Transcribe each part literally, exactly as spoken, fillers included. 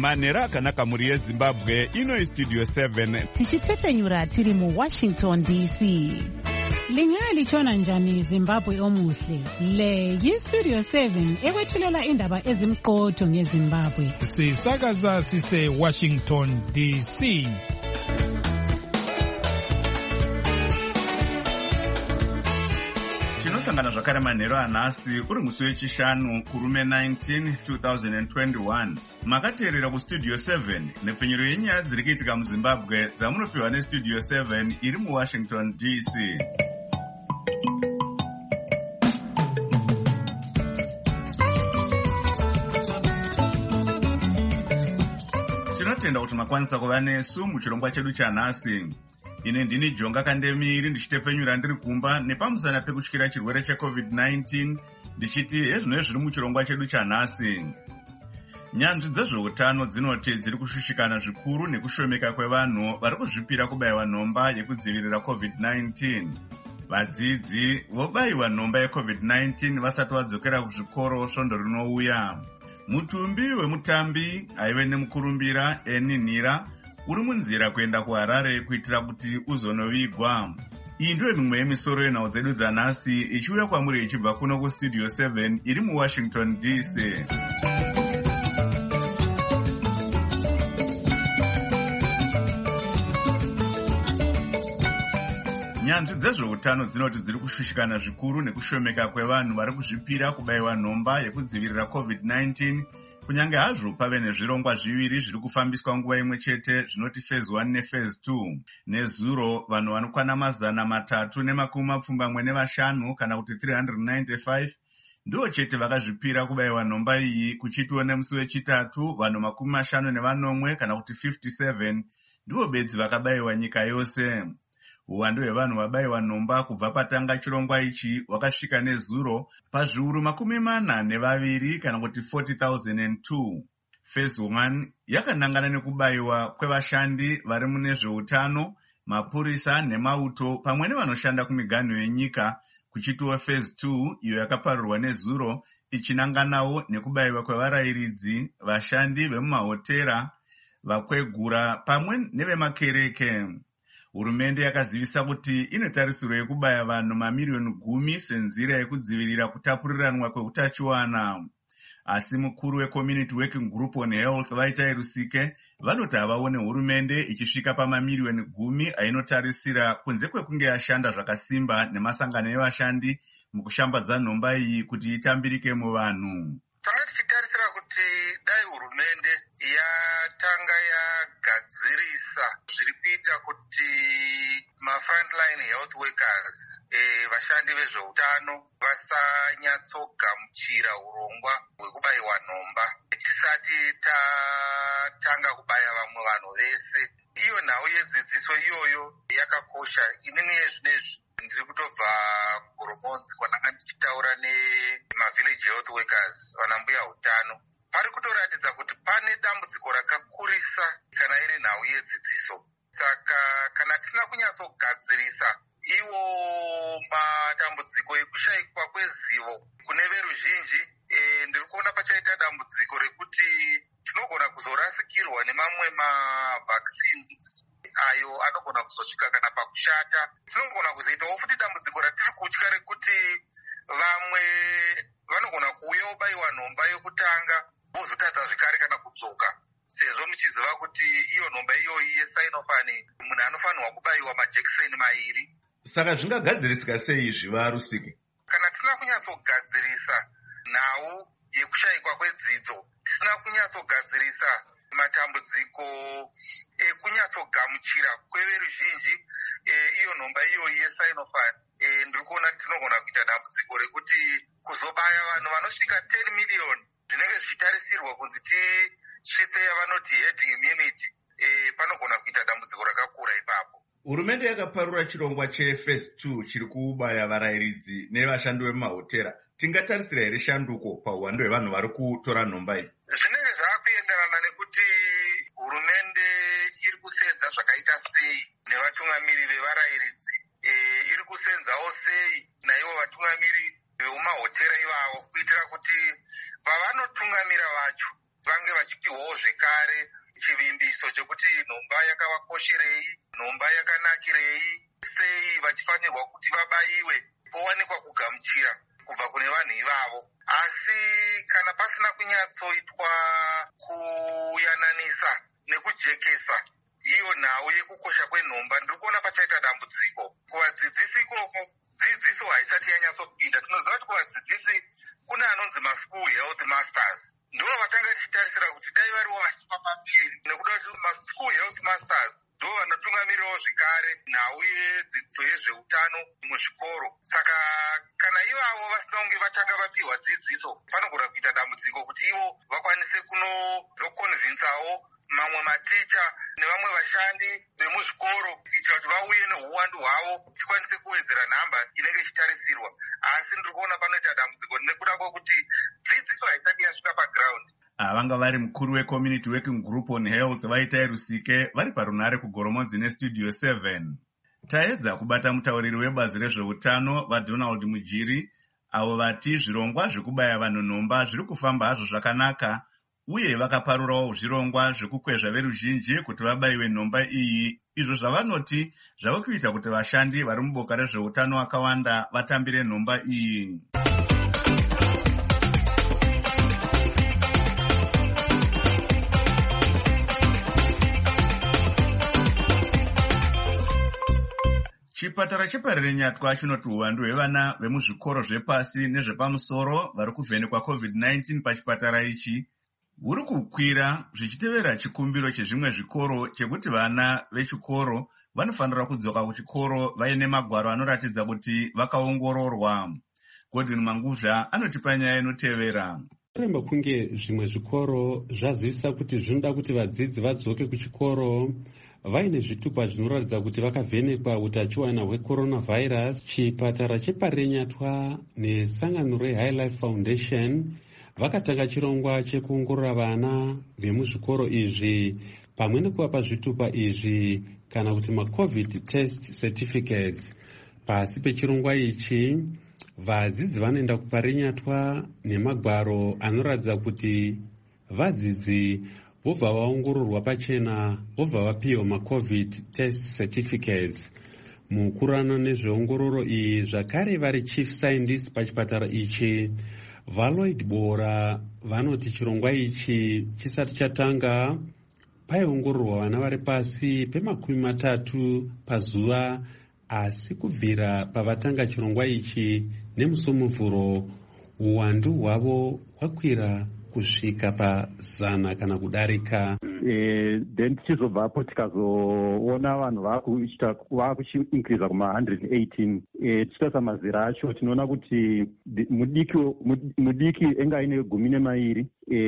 Manhero akanaka muri yeZimbabwe, ino Studio seven. Tichitefenyura tiri mu Washington D C. Lingalitshona njani Zimbabwe omuhle? Le yiStudio seven ekwethulela indaba ezimqotho ngeZimbabwe. Sisakaza sise Washington D C. Tinosangana zvakare manhero anhasi uri musi wechishanu kurume nineteen twenty twenty-one. Makateerera kuStudio seven nepfenyuro yenyaya dziri kuitika muZimbabwe dzamunopiwa neStudio seven iri muWashington D C. Tinotenda kuti makwanisa kuva nesu muchirongwa chedu chanhasi. Ine ndini Jonga Kandemiri ndichitefenyura ndiri kumba nepamusana pekutyira chirwere checovid nineteen ndichiti hezvino zviri muchirongwa chedu chanhasi. Nyanzvi dzezveutano dzinoti dziri kushushikana zvikuru nekushomeka kwevanhu vari kuzvipira kubayiwa nhomba yekudzivirira covid nineteen. Vadzidzi vobayiwa nhomba yecovid nineteen vasati vadzokera kuzvikoro svondo rinouya. Mutumbi wemutambi aive nemukurumbira Eni Nira uri munzira kuenda kuHarare kuitira kuti uzonovigwa. Iyi ndiyo mimwe yemisoro yenhau dzedu dzanhasi ichiuya kwamuri ichibva kuno kuStudio seven iri muWashington D C. Nyanzvi dzezveutano dzinoti dziri kushushikana zvikuru nekushomeka kwevanhu vari kuzvipira kubayiwa nhomba yekudzivirira covid nineteen, kunyange hazvo pave nezvirongwa zviviri zviri kufambiswa nguva imwe chete zvinoti phase one nephase two. Nezuro vanhu vanokwana mazana matatu nemakumi mapfumbamwe nevashanu kana kuti three hundred ninety-five ndivo chete vakazvipira kubayiwa nhomba iyi, kuchitiwo nemusi wechitatu vanhu makumi mashanu nevanomwe kana kuti fifty-seven ndivo bedzi vakabayiwa nyika yose. Uwandu hwevanhu vabayiwa nhomba kubva patanga chirongwa ichi wakasvika nezuro pazviuru makumi mana nevaviri kana kuti forty thousand two. Phase one yakanangana nekubayiwa kwevashandi vari mune zveutano, mapurisa nemauto pamwe nevanoshanda kumiganho yenyika, kuchitiwa phase two iyo yakaparirwa nezuro ichinanganawo nekubayiwa kwevarayiridzi, vashandi vemumahotera, vakwegura pamwe nevemakereke. Hurumende yakazivisa kuti inotarisirwa yekubaya vanhu mamiriyoni gumi senzira yekudzivirira kutapuriranwa kweutachiwana. Asi mukuru weCommunity Working Group on Health Vaitai Rusike vanoti havaone hurumende ichisvika pamamiriyoni gumi ainotarisira kunze kwekunge yashanda zvakasimba nemasangano evashandi mukushambadza nhomba iyi kuti itambirike muvanhu. Tanga tichitarisira kuti dai hurumende yatanga yagadzirisa zviri kuita kuti ma-frontline health workers eh, vashandi vezveutano vasanyatsogamuchira urongwa hwekubayiwa nhomba tisati tatanga kubaya vamwe vanhu vese. Iyo nhau yedzidziso iyoyo yakakosha. Inini yezvinezvi ndiri kutobva kuGoromonzi kwananga ndichitaura nema-village health workers, vanambuya utano. Pari kutoratidza kuti pane dambudziko rakakurisa kana iri nhau yedzidziso. Saka kana tisina kunyatsogadzirisa iwo matambudziko ekushayikwa kwezivo kune veruzhinji, e, ndiri kuona pachaita dambudziko rekuti tinogona kuzorasikirwa nemamwe mavaccines ayo anogona kuzosvika kana pakushata. Tinogona kuzoitawo futi dambudziko ratiri kutya rekuti vamwe vanogona kuuya obayiwa nhomba yokutanga vozotadza zvekare kana kudzoka, sezvo muchiziva kuti iyo nhomba iyoyi yeSinopharm munhu anofanirwa kubayiwa majekiseni mairi. Saka zvingagadzirisika sei izvi Rusike? Kana tisina kunyatsogadzirisa nhau yekushayikwa kwedzidzo, tisina kunyatsogadzirisa matambudziko ekunyatsogamuchira kweveruzhinji e, iyo nhomba iyoyi yeSinopharm, e, ndiri kuona tinogona kuita dambudziko rekuti kuzobaya vanhu vanosvika ten million zvinenge zvichitarisirwa kunzi tisvitse yavanoti herd immunity, e, panogona kuita dambudziko rakakura ipapo. Hurumende yakaparura chirongwa chephase two chiri kubaya varayiridzi nevashandi vemumahotera. Tingatarisira here shanduko pauwandu hwevanhu vari kutora nhomba iyi? Zvinenge zvaakuenderana nekuti hurumende iri kusenza zvakaita sei nevatungamiri vevarayiridzi, e, iri kusenzawo sei naivo vatungamiri vemumahotera ivavo, kuitira kuti vavanotungamira vacho vange vachipiwawo zvekare vanofanirwa kuti vabaiwe powanikwa kugamuchira kubva kune vanhu ivavo. Asi kana pasina kunyatsoitwa kuyananisa nekujekesa iyo nhau yekukosha kwenhomba, ndiri kuona pachaita dambudziko kuvadzidzisi ikoko. Dzidziso haisati yanyatsopinda. Tinoziva kuti kuvadzidzisi kuna anonzi maschool health masters, ndivo vatanga tichitarisira kuti dai variwo vachipa papiri, nekuda kuti maschool health masters ndivo vanotungamirawo zvekare nhau yedzidziso yezveutano muzvikoro. Saka kana ivavo vasina kunge vatanga vapiwa dzidziso, panogona kuita dambudziko kuti ivo vakwanise kunozokonvinsawo mamwe maticha nevamwe vashandi vemuzvikoro kuitira kuti vauye neuwandu hwavo tikwanise kuwedzera nhamba inenge ichitarisirwa. Asi ndiri kuona panoita dambudziko nekuda kwokuti dzidziso haisati yasvika paground. Vanga vari mukuru weCommunity Working Group on Health Vaitai Rusike vari parunare kuGoromodzi neStudio seven. Taedza kubata mutauriri webazi rezveutano vaDonald Mujiri, avo vati zvirongwa zvekubaya vanhu nhomba zviri kufamba hazvo zvakanaka, uye vakaparurawo zvirongwa zvekukwezva veruzhinji kuti vabayiwe nhomba iyi, izvo zvavanoti zvava kuita kuti vashandi vari muboka rezveutano vakawanda vatambire nhomba iyi. Chipatara cheParirenyatwa chinoti uwandu hwevana vemuzvikoro zvepasi nezvepamusoro vari kuvhenekwa covid nineteen pachipatara ichi huri kukwira, zvichitevera chikumbiro chezvimwe zvikoro chekuti vana vechikoro vanofanira kudzoka kuchikoro vaine magwaro anoratidza kuti vakaongororwa. Godwin Manguzha anotipa nyaya inotevera. Kuremba kunge zvimwe zvikoro zvazivisa kuti zvinoda kuti vadzidzi vadzoke kuchikoro vaine zvitupa zvinoratidza kuti vakavhenekwa utachiwana hwecoronavirus, chipatara cheParirenyatwa nesangano reHigh Life Foundation vakatanga chirongwa chekuongorora vana vemuzvikoro izvi pamwe nekuvapa zvitupa izvi kana kuti macovid test certificates. Pasi pechirongwa ichi vadzidzi vanoenda kuParirenyatwa nemagwaro anoratidza kuti vadzidzi vobva vaongororwa pachena, vobva vapiwa macovid test certificates. Mukurano nezveongororo iyi zvakare vari chief scientist pachipatara ichi Valoid Bora vanoti chirongwa ichi chisati chatanga paiongororwa vana vari pasi pemakumi matatu pazuva, asi kubvira pavatanga chirongwa ichi nemusomuvhuro uwandu hwavo hwakwira kusvika pazana kana kudarika. Then tichizobvapo tikazoona vanhu vakuchiinkiriza kuma one hundred eighteen. Tichitarisa mazera acho tinoona kuti mudiki mudiki enga aine gumi nemairi,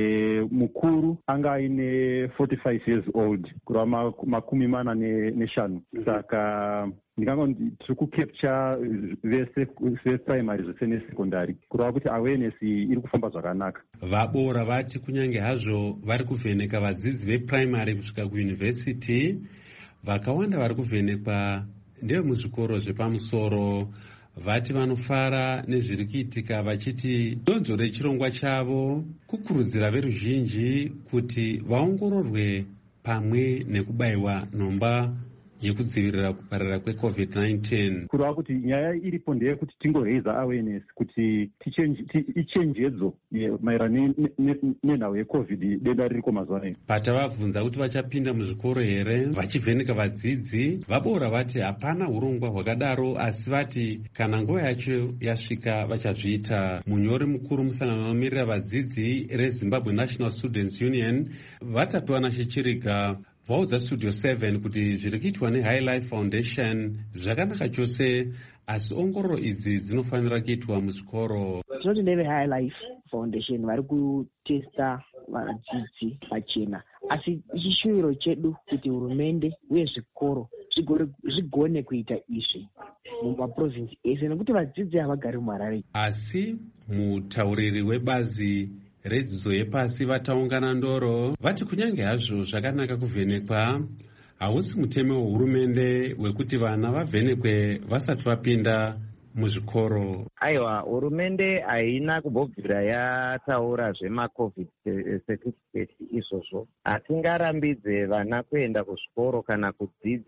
mukuru anga aine forty-five years old, kurava makumi mana neshanu. Saka ndingango tiri kucapture vese veprimary zvese nesekondari kureva kuti awareness iri kufamba zvakanaka. Vabora vati kunyange hazvo vari kuvheneka vadzidzi veprimary kusvika kuyunivhesiti, vakawanda vari kuvhenekwa ndevemuzvikoro zvepamusoro. Vati vanofara nezviri kuitika vachiti donzo rechirongwa chavo kukurudzira veruzhinji kuti vaongororwe pamwe nekubayiwa nhomba yekudzivirira kupararira kwecovid nineteen. Kureva kuti nyaya iripo ndeyekuti tingoraise awareness kuti ichenjedzo maererano nenhau yecovid denda ririko mazuva ano. Patavabvunza kuti vachapinda muzvikoro here vachivheneka vadzidzi, Vabora vati hapana urongwa hwakadaro, asi vati kana nguva yacho yasvika vachazviita. Munyori mukuru musangano unomirira vadzidzi reZimbabwe National Students Union vatapiwa naChechiriga vaudza Studio seven kuti zviri kuitwa neHigh Life Foundation zvakanaka chose, asi ongororo idzi dzinofanira kuitwa muzvikoro. Tinoti neveHigh Life Foundation vari kutesta vadzidzi pachena, asi chishuviro chedu kuti hurumende uye zvikoro zvigone kuita izvi mumaprovinsi ese, nekuti vadzidzi havagari muHarare. Asi mutauriri webazi redzidzo yepasi vataungana ndoro vati kunyange hazvo zvakanaka kuvhenekwa, hausi mutemo wehurumende wekuti vana vavhenekwe vasati vapinda muzvikoro. Aiwa, hurumende haina kumbobvira yataura zvemacovid certificate izvozvo. Hatingarambidze vana kuenda kuzvikoro kana kudzidza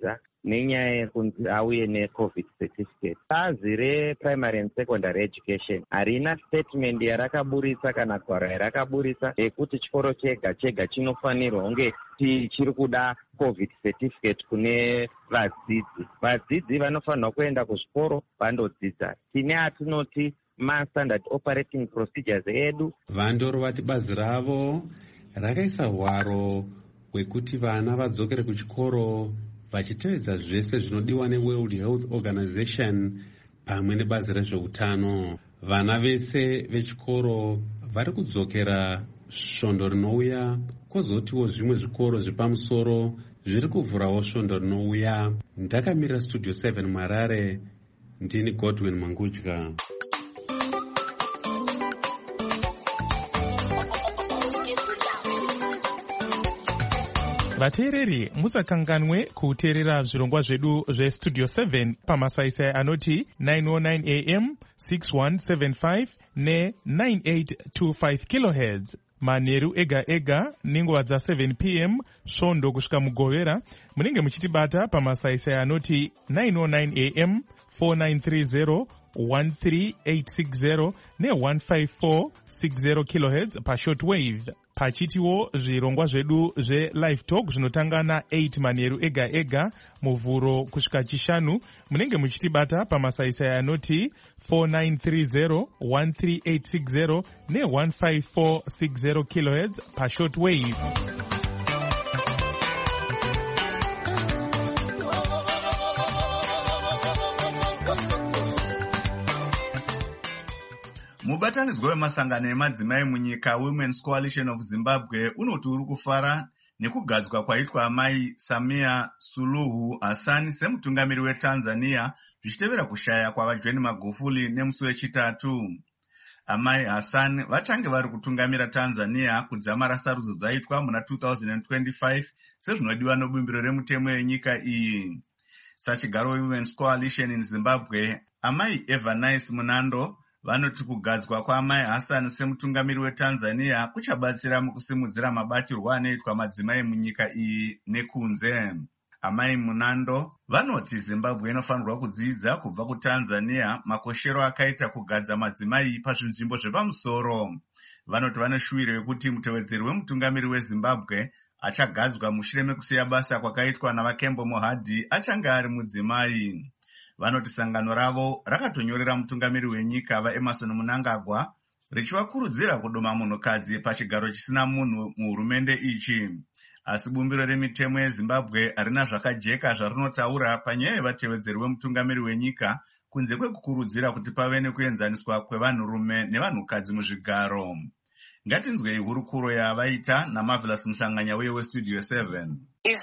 nenyaya yekunzi auye necovid certificate. Bazi reprimary and secondary education harina statement yarakaburitsa kana gwaro yarakaburitsa yekuti chikoro chega chega chinofanirwa kunge chiri kuda covid certificate kune vadzidzi. Vadzidzi vanofanirwa kuenda kuzvikoro vandodzidza. Tine atinoti ma-standard operating procedures edu. Vandoro vati bazi ravo rakaisa hwaro hwekuti vana vadzokere kuchikoro vachitevedza zvese zvinodiwa neWorld Health Organization pamwe nebazi rezveutano. Vana vese vechikoro vari kudzokera svondo rinouya, kwozotiwo zvimwe zvikoro zvepamusoro zviri kuvhurawo svondo rinouya. Ndakamirira Studio seven Marare, ndini Godwin Mangudya. Vateereri, musakanganwe kuteerera zvirongwa zvedu zvestudio seven pamasaisai anoti nine oh nine a m, six one seven five ne nine eight two five kilohertz. Manheru ega ega nenguva dza seven p m svondo kusvika mugovera. Munenge muchitibata pamasaisai anoti nine oh nine a m, four nine three zero, one three eight six zero ne one five four six zero kilohertz pashortwave. Pachitiwo zvirongwa zvedu zve-live talk zvinotanga na eight manheru ega ega muvhuro kusvika chishanu. Munenge muchitibata pamasaisai anoti four nine three zero, one three eight six zero ne one five four six zero kilohertz pashortwave. Mubatanidzwa wemasangano emadzimai munyika Women's Coalition of Zimbabwe unoti uri kufara nekugadzwa kwaitwa amai Samia Suluhu Hassan semutungamiri weTanzania zvichitevera kushaya kwavaJohn Magufuli nemusi wechitatu. Amai Hassan vachange vari kutungamira Tanzania kudzamara sarudzo dzaitwa muna two thousand twenty-five sezvinodiwa nebumbiro remutemo yenyika iyi. Sachigaro Women's Coalition in Zimbabwe, amai Evanice Munando vanoti kugadzwa kwaamai Hassan semutungamiri weTanzania kuchabatsira mukusimudzira mabatirwo anoitwa madzimai munyika iyi nekunze. Amai Munando vanoti Zimbabwe inofanirwa kudzidza kubva kuTanzania makoshero akaita kugadza madzimai pazvinzvimbo zvepamusoro. Vanoti vane shuwiro yekuti mutevedzeri wemutungamiri weZimbabwe achagadzwa mushure mekusiya basa kwakaitwa navaKembo Mohadi achange ari mudzimai. Vanoti sangano ravo rakatonyorera mutungamiri wenyika vaEmerson Mnangagwa richivakurudzira kudoma munhukadzi pachigaro chisina munhu muhurumende ichi. Asi bumbiro remitemo yeZimbabwe harina zvakajeka zvarinotaura panyaya yevatevedzeri wemutungamiri wenyika kunze kwekukurudzira kuti pave nekuenzaniswa kwevanhurume nevanhukadzi muzvigaro. Ngatinzwei hurukuro yavaita naMarvelous Mhlanganya uye weStudio seven.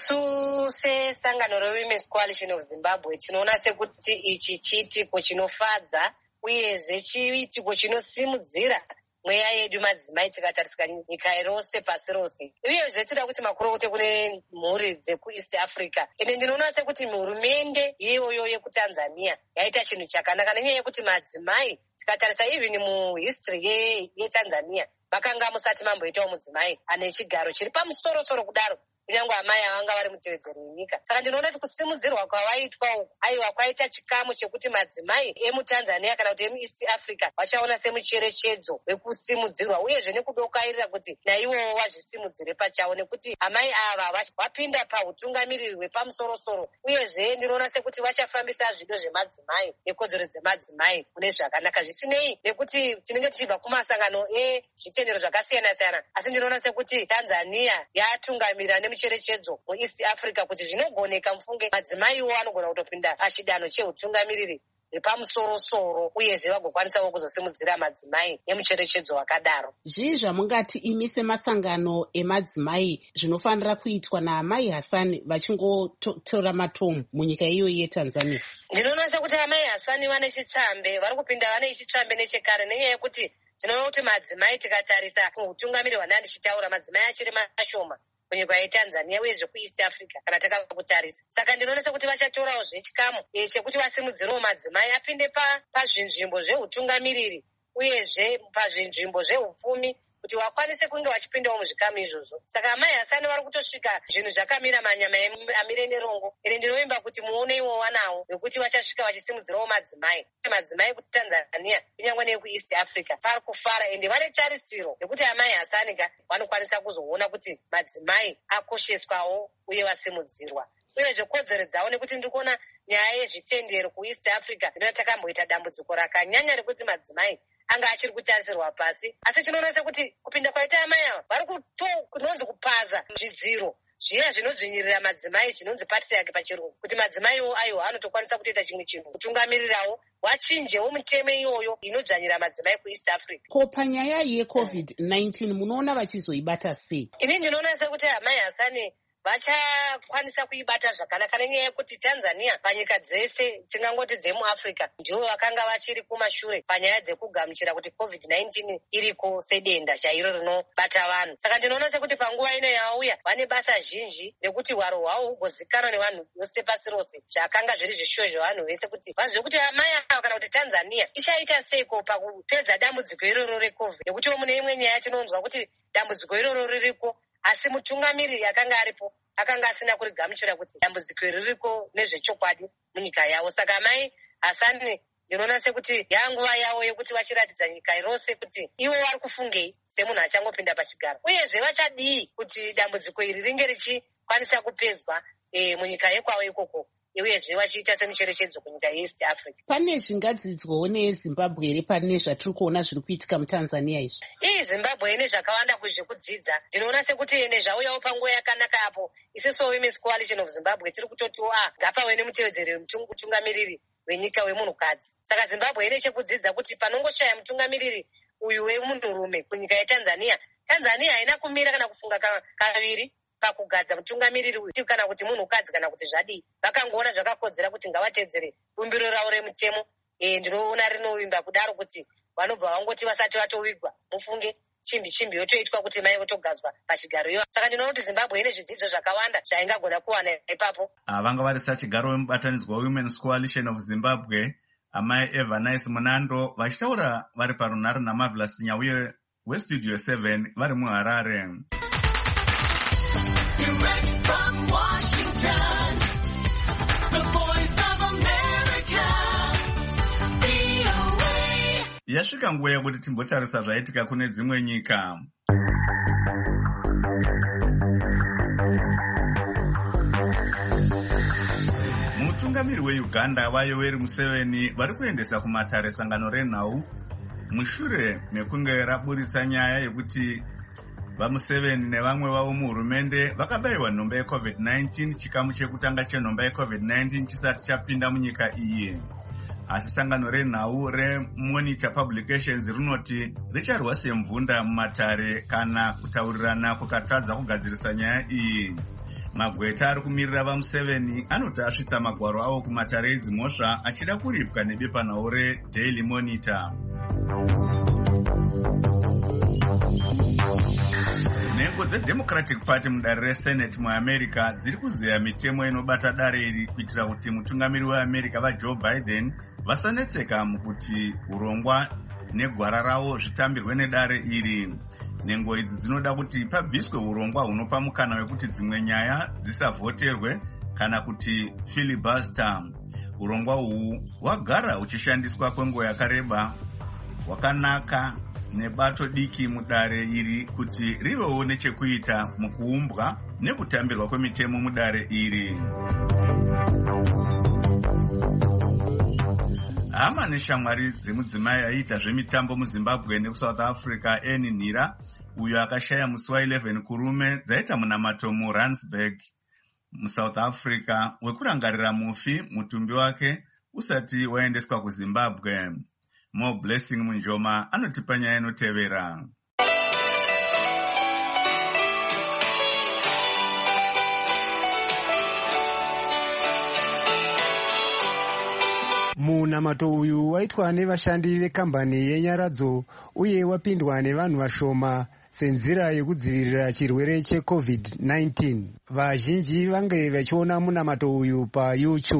Isu sesangano reWomen's Coalition of Zimbabwe tinoona sekuti ichi chiitiko chinofadza uyezve chiitiko chinosimudzira mweya yedu madzimai tikatarisika nyika rose pasi rose. Uyezve tinoda kuti makurukota kune mhuri dzekuEast Africa. Ende ndinoona sekuti hurumende iyoyo yekuTanzania yaita chinhu chakanaka nenyaya yekuti madzimai tikatarisa even muhistory yeTanzania vakanga musati mamboitawo mudzimai ane chigaro chiri pamusoro-soro kudaro kunyange amai avanga vari mutevedzeri wenyika. Saka ndinoona kuti kusimudzirwa kwavaitwa uku aiwa kwaita chikamu chekuti madzimai emuTanzania kana kuti emuEast Africa vachaona semucherechedzo wekusimudzirwa uyezve nekudokairira kuti naivowo vazvisimudzire pachavo nekuti amai ava vapinda pautungamiriri hwepamusoro-soro. Uyezve ndinoona sekuti vachafambisa zvido zvemadzimai nekodzero dzemadzimai mune zvakanaka zvisinei nekuti tinenge tichibva kumasangano ezvitendero zvakasiyana-siyana. Asi ndinoona sekuti Tanzania yatungamira nemucherechedzo muEast Africa kuti zvinogoneka mufunge madzimaiwo anogona kutopinda pachidanho cheutungamiriri repamusoro-soro uyezve vagokwanisawo kuzosimudzira madzimai nemucherechedzo wakadaro. Zvii zvamungati imi semasangano emadzimai zvinofanira kuitwa naamai Hassan vachingotora matomu munyika iyoyo yeTanzania? Ndinoona sekuti amai Hassan vane chitsvambe, vari kupinda vane chitsvambe nechekare nenyaya yekuti tinoona kuti madzimai tikatarisa kuutungamiri hwandandichitaura madzimai achiri mashoma munyika yeTanzania uyezve kuEast Africa kana takakutarisa. Saka ndinoona sekuti vachatorawo zvechikamu chekuti vasimudzirewo madzimai apinde pazvinzvimbo zveutungamiriri uyezve pazvinzvimbo zveupfumi kuti wakwanise kunge wachipindawo muzvikamu izvozvo. Saka amai Hasani vari kutosvika zvinhu zvakamira manyama amire nerongo. Ere ndinovimba kuti muone iwo wanawo wekuti vachasvika vachisimudzirawo madzimai. Madzimai kuTanzania kunyangwe nekuEast Africa vari kufara ende vane tarisiro yekuti amai Hasani ka vanokwanisa kuzoona kuti madzimai akosheswawo uye vasimudzirwa. Uyezve kodzero dzawo nekuti ndiri kuona nyaya yezvitendero kuEast Africa ndina takamboita dambudziko rakanyanya rekuti madzimai anga achiri kutarisirwa pasi. Asi chinoona sekuti kupinda kwaita amai ava vari kunonzi kupaza zvidziro zviya zvinodzvinyirira madzimai zvinonzi patriarchy pachirungu, kuti madzimaiwo ayo anotokwanisa kutoita chimwe chinhu kutungamirirawo wachinjewo mitemo iyoyo inodzvanyira madzimai kuEast Africa. Ko panyaya yecovid nineteen munoona vachizoibata sei? Ini ndinoona sekuti amai Hasani vachakwanisa kuibata zvakanaka nenyaya yekuti Tanzania panyika dzese tingangoti dzemuAfrica ndivo vakanga vachiri kumashure panyaya dzekugamuchira kuti covid nineteen iriko sedenda chairo rinobata vanhu. Saka ndinoona sekuti panguva ino yauya vane basa zhinji rekuti hwaro hwavo hugozikanwa nevanhu vose pasi rose, zvakanga zviri zvishuwo zvevanhu vese kuti vazive kuti amai ava kana kuti Tanzania ichaita seiko pakupedza dambudziko iroro recovid, nekuti mune imwe nyaya tinonzwa kuti dambudziko iroro ririko asi mutungamiriri akanga aripo akanga asina kurigamuchira kuti dambudziko ririko nezvechokwadi munyika yavo. Saka amai Hasani ndinoona sekuti yanguva yavo yekuti vachiratidza nyika rose kuti ivo vari kufungei semunhu achangopinda pachigaro, uyezve vachadii kuti dambudziko iri ringe richikwanisa kupedzwa e, munyika yekwavo ikoko, uyezve vachiita semucherechedzo kunyika yeEast Africa. Pane zvingadzidzwawo neZimbabwe here pane zvatiri kuona zviri kuitika muTanzania izvi? Iyi Zimbabwe ine zvakawanda kuzvekudzidza. Ndinoona sekuti nezvauyawo panguva yakanaka apo isiso Women's Coalition of Zimbabwe tiri kutotiwo a ngapave nemutevedzeri mutungamiriri wenyika wemunhukadzi. Saka Zimbabwe ine chekudzidza kuti panongoshaya mutungamiriri uyu wemunhurume kunyika yeTanzania, Tanzania haina kumira kana kufunga kaviri pakugadza mutungamiriri uyu kana kuti munhukadzi kana kuti zvadii. Vakangoona zvakakodzera kuti ngavatedzere bumbiro ravo remutemo. E, ndinoona rinovimba kudaro kuti vanobva vangoti vasati vatovigwa mufunge chimbi chimbi yotoitwa kuti mai votogadzwa pachigaro iyo. Saka ndinoona kuti Zimbabwe ine zvidzidzo zvakawanda zvaingagona kuwana ipapo. Vanga vari sachigaro wemubatanidzwa Women's Coalition of Zimbabwe amai Evanice Munando vachitaura vari parunhare naMarvelous Nyauye weStudio seven vari muHarare. Direct from Washington, the voice of America, V O A. Yasvika nguva yekuti timbotarisa zvaitika kune dzimwe nyika. Mutungamiri weUganda vaYoweri Museveni vari kuendesa kumatare sangano renhau mushure mekunge raburitsa nyaya yekuti vaMuseveni nevamwe vavo muhurumende vakabayiwa nhomba yecovid nineteen chikamu chekutanga chenhomba yecovid nineteen chisati chapinda munyika iyi. Asi sangano renhau reMonitor Publications rinoti richarwa semvunda mumatare kana kutaurirana kukatadza kugadzirisa nyaya iyi. Magweta ari kumirira vaMuseveni anoti asvitsa magwaro avo kumatare edzimhosva achida kuripwa nebepanhau reDaily Monitor. Nhengo dzeDemocratic Party mudare reSenate muAmerica dziri kuzeya mitemo inobata dare iri kuitira kuti mutungamiri weAmerica vaJoe Biden vasanetseka mukuti urongwa negwara ravo zvitambirwe nedare iri. Nhengo idzi dzinoda kuti pabviswe urongwa hunopa mukana wekuti dzimwe nyaya dzisavhoterwe kana kuti filibuster. Urongwa uhu hwagara huchishandiswa kwenguva yakareba, hwakanaka nebato diki mudare iri kuti rivewo nechekuita mukuumbwa nekutambirwa kwemitemo mudare iri. Hama neshamwari dzemudzimai aiita zvemitambo muZimbabwe nekuSouth Africa Annie Nhira uyo akashaya musi wa11 kurume dzaita munamato muRandsburg muSouth Africa wekurangarira mufi mutumbi wake usati waendeswa kuZimbabwe. Mo Blessing Munjoma anotipa nyaya inotevera. Munamato uyu waitwa nevashandi vekambani yenyaradzo uye wapindwa nevanhu vashoma senzira yekudzivirira chirwere checovid nineteen. Vazhinji vange vachiona munamato uyu paYouTube.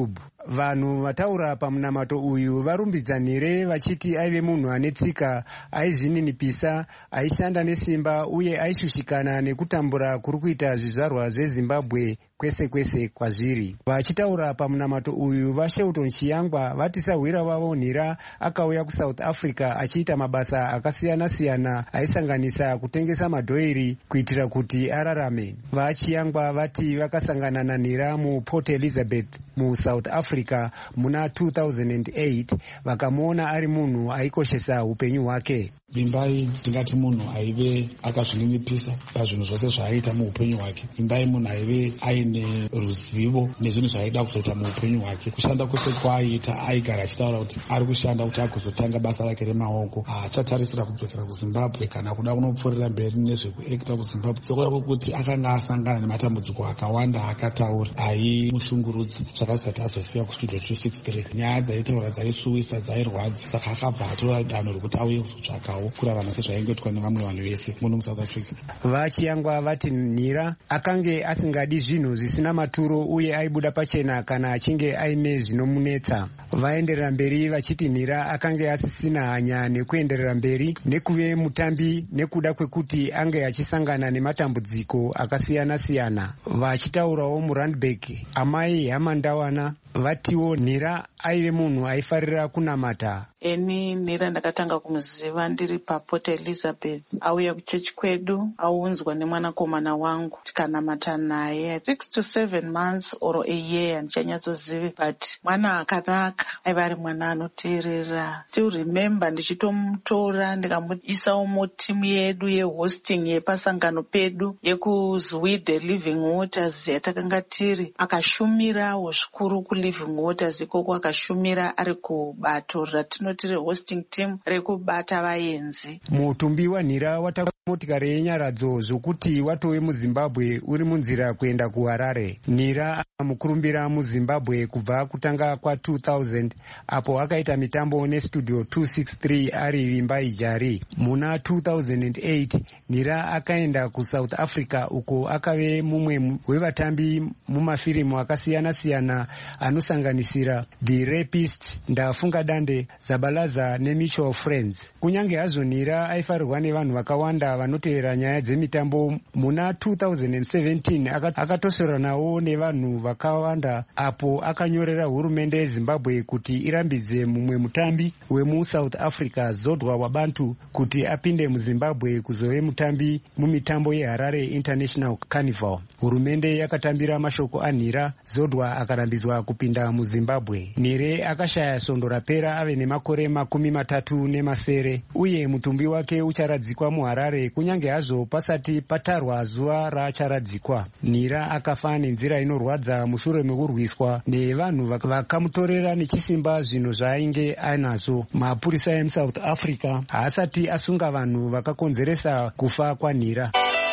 vanhu vataura pamunamato uyu varumbidza nhire vachiti aive munhu ane tsika, aizvininipisa, aishanda nesimba uye aishushikana nekutambura kuri kuita zvizvarwa zvezimbabwe kwese kwese kwazviri. Vachitaura pamunamato uyu, vaShelton Chiyangwa vati sahwira wavo nhira akauya kuSouth Africa achiita mabasa akasiyana-siyana aisanganisa kutengesa madhoiri kuitira kuti ararame. VaChiyangwa vati vakasangana nanhira muPort Elizabeth muSouth Africa muna two thousand eight vakamuona ari munhu aikoshesa upenyu hwake. Imbai ndingati munhu aive akazvininipisa pazvinhu zvose zvaaita muupenyu hwake. Imbai munhu aive aine ruzivo nezvinhu zvaaida kuzoita muupenyu hwake. Kushanda kwose kwaaiita aigara achitaura kuti ari kushanda kuti agozotanga basa rake remaoko. Achatarisira kudzokera kuZimbabwe kana kuda kunopfuurira mberi nezvekuekta kuZimbabwe. Sokuda kwokuti akanga asangana nematambudziko akawanda akataura aimushungurudza zvakazati azosiya kustudio two sixty-three. Nyaya dzaitaura dzaisuwisa, dzairwadza, saka akabva atora danho rokuti auye kuzotsvakawo kurarama sezvaingoitwa nevamwe vanhu vese muno muSouth Africa. VaChiyangwa vati nhira akange asingadi zvinhu zvisina maturo uye aibuda pachena kana achinge aine zvinomunetsa. Vaenderera mberi vachiti nhira akange asisina hanya nekuenderera mberi nekuve mutambi nekuda kwekuti ange achisangana nematambudziko akasiyana-siyana. Vachitaurawo muRandburg, amai Hamandawana vatiwo nhira aive munhu aifarira kunamata. Eni nhira ndakatanga kumuziva ndiri paPort Elizabeth. Auya kuchechi kwedu, aunzwa nemwanakomana wangu tikanamata naye six to seven months or a year, handichanyatsozivi, but mwana akanaka, aiva ari mwana anoteerera. Still remember ndichitomutora ndikamuisawo mutimu yedu yehosting yepasangano pedu yekuZwide Living Waters yatakanga tiri. Akashumirawo zvikuru kuLiving Waters, ikoko akashumira ari kubato ratinoti rehosting team rekubata vaenzi. Mutumbi wanhira watakuta motikari yenyaradzo zvokuti watove muZimbabwe uri munzira kuenda kuHarare. Nhira mukurumbira muZimbabwe kubva kutanga kwa two thousand apo akaita mitambo nestudio two sixty-three ari vimba ijari. Muna two thousand eight nhira akaenda kuSouth Africa uko akave mumwe wevatambi mumafirimu akasiyana-siyana anosanganisira The Rapist, Ndafunga Dande, Zabalaza neMutual Friends. Kunyange hazvo nhira aifarirwa nevanhu vakawanda vanoteera nyaya dzemitambo, muna two thousand seventeen akatosoranawo nevanhu vakawanda apo akanyorera hurumende yeZimbabwe kuti irambidze mumwe mutambi wemuSouth Africa Zodwa Wabantu kuti apinde muZimbabwe kuzove mutambi mumitambo yeHarare International Carnival. Hurumende yakatambira mashoko anhira, Zodwa akarambidzwa kupinda muZimbabwe. Nhire akashaya svondo rapera ave nemakore makumi matatu nemasere uye mutumbi wake ucharadzikwa muHarare kunyange hazvo pasati patarwa zuva raacharadzikwa. Nhira akafa nenzira inorwadza mushure mekurwiswa nevanhu vakamutorera nechisimba zvinhu zvaainge anazvo. Mapurisa emuSouth Africa haasati asunga vanhu vakakonzeresa kufa kwanhira.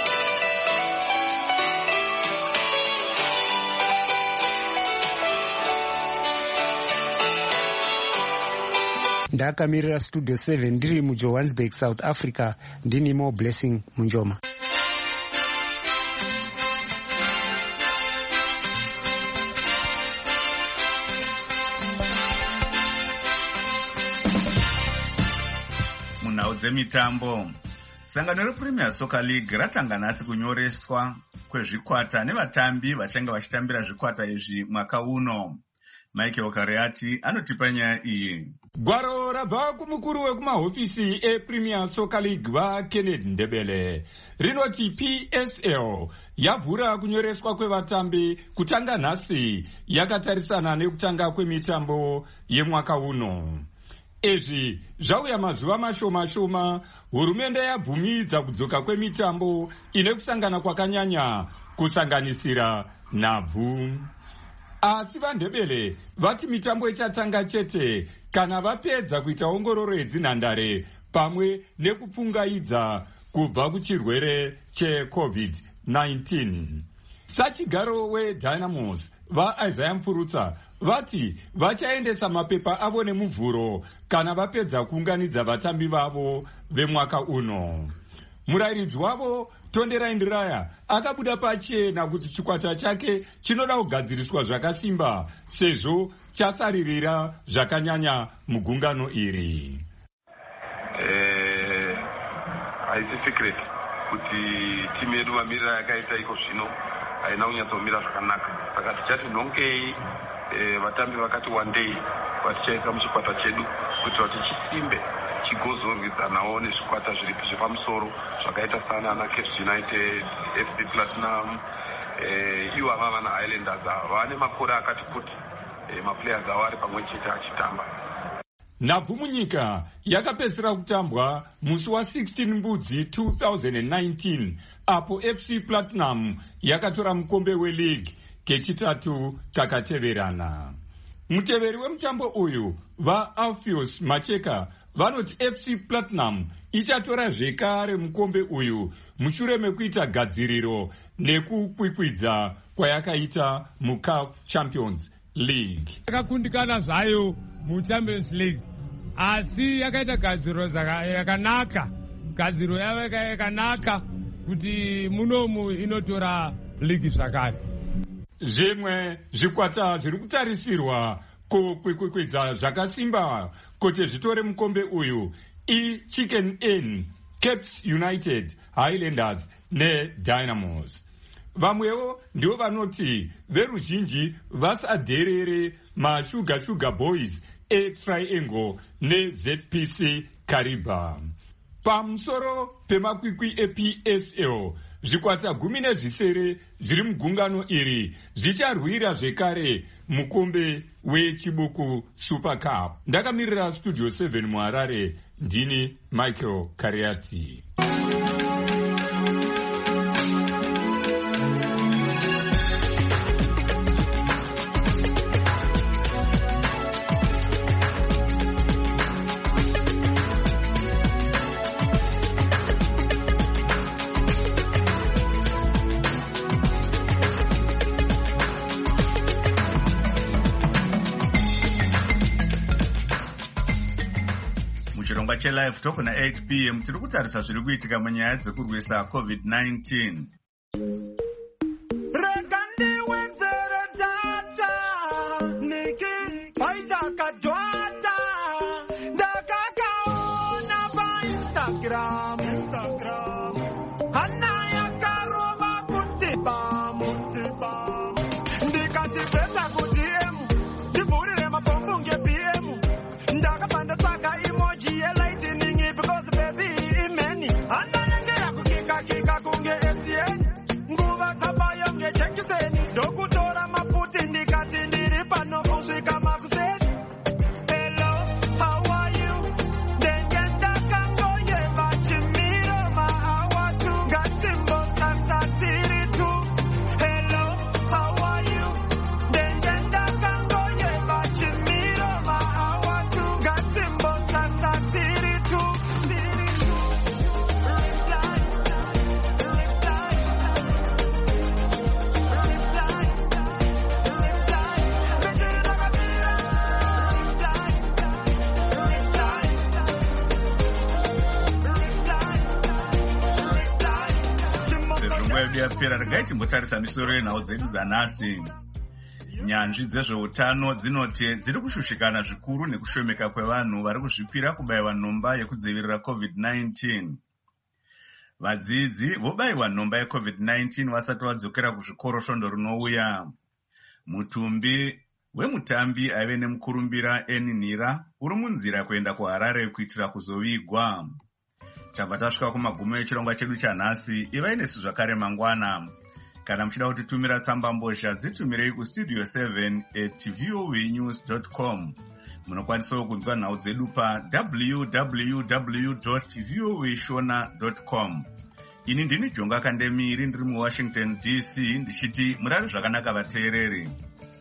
Ndakamirira studio seven ndiri muJohannesburg, South Africa, ndini Mo Blessing Munjoma. Munhau dzemitambo, sangano rePremier Soccer League ratanga nhasi kunyoreswa kwezvikwata nevatambi vachange vachitambira zvikwata izvi mwaka uno. Michael Kareati anotipa nyaya iyi. Gwaro rabva kumukuru wekumahofisi ePremier Soccer League vaKennedy Ndebele rinoti P S L yavhura kunyoreswa kwevatambi kutanga nhasi yakatarisana nekutanga kwemitambo yemwaka uno. Izvi zvauya mazuva mashoma shoma hurumende yabvumidza kudzoka kwemitambo ine kusangana kwakanyanya kusanganisira nhabvu. Asi vaNdebele vati mitambo ichatanga chete kana vapedza kuita ongororo yedzinhandare pamwe nekupfungaidza kubva kuchirwere cheCovid nineteen. Sachigaro weDynamos vaIsaiah Mfurutsa vati vachaendesa mapepa avo nemuvhuro kana vapedza kuunganidza vatambi vavo vemwaka uno. murairidzi wavo Tonderai Ndiraya akabuda pachena kuti chikwata chake chinoda kugadziriswa zvakasimba sezvo chasaririra zvakanyanya mugungano iri. Eh, haisi secret kuti timu yedu mamiriro yakaita iko zvino haina kunyatsomira zvakanaka. Saka tichati nhongei vatambi vakati one day vatichaisa muchikwata chedu kuti tichisimbe chigozorwidzanawo nezvikwata zviri zvepamusoro zvakaita sana ana Cape United, F C Platinum, iwo ava vana Highlanders vane makore akati kuti maplayers avo ari pamwe chete achitamba. Nhabvu munyika yakapedzisira kutambwa musi wa sixteen Mbudzi two thousand nineteen apo F C Platinum yakatora mukombe weLeague kechitatu kakateverana. Muteveri wemutambo uyu vaAlpheus Macheka vanoti F C Platinum ichatora zvekare mukombe uyu mushure mekuita gadziriro nekukwikwidza kwayakaita muCAF Champions League. Yakakundikana zvayo muChampions League asi yakaita gadziriro yakanaka, gadziriro yavo yakanaka kuti munomu inotora league zvakare. Zvimwe zvikwata zviri kutarisirwa kukwikwidza zvakasimba kuti zvitore mukombe uyu iChicken Inn, Cape United, Highlanders neDynamos. Vamwewo ndivo vanoti veruzhinji vasadherere maShuga Sugar Boys eTriangle neZ P C Kariba. Pamusoro pemakwikwi eP S L, zvikwata gumi nezvisere zviri mugungano iri zvicharwira zvekare mukombe wechibuku Super Cup. Ndakamirira Studio seven muHarare, ndini Michael Kariati. Muchirongwa cheLive Talk na eight p m tiri kutarisa zviri kuitika munyaya dzekurwisa COVID nineteen. Yapera regai timbotarisa misoro yenhau dzedu dzanhasi. Nyanzvi dzezveutano dzinoti dziri kushushikana zvikuru nekushomeka kwevanhu vari kuzvipira kubayiwa nhomba yekudzivirira COVID nineteen. Vadzidzi vobayiwa nhomba yeCovid nineteen vasati vadzokera kuzvikoro svondo rinouya. Mutumbi wemutambi aive nemukurumbira Eninira uri munzira kuenda kuHarare kuitira kuzovigwa. Tabva tasvika kumagumo echirongwa chedu chanhasi. Ivai nesu zvakare mangwana. Kana muchida kutitumira tsamba mbozha dzitumirei kustudio seven at voanews dot com. Munokwanisawo kunzwa nhau dzedu pa w w w dot voashona dot com. Ini ndini Jonga Kandemiri ndiri muWashington D C ndichiti murare zvakanaka vateereri.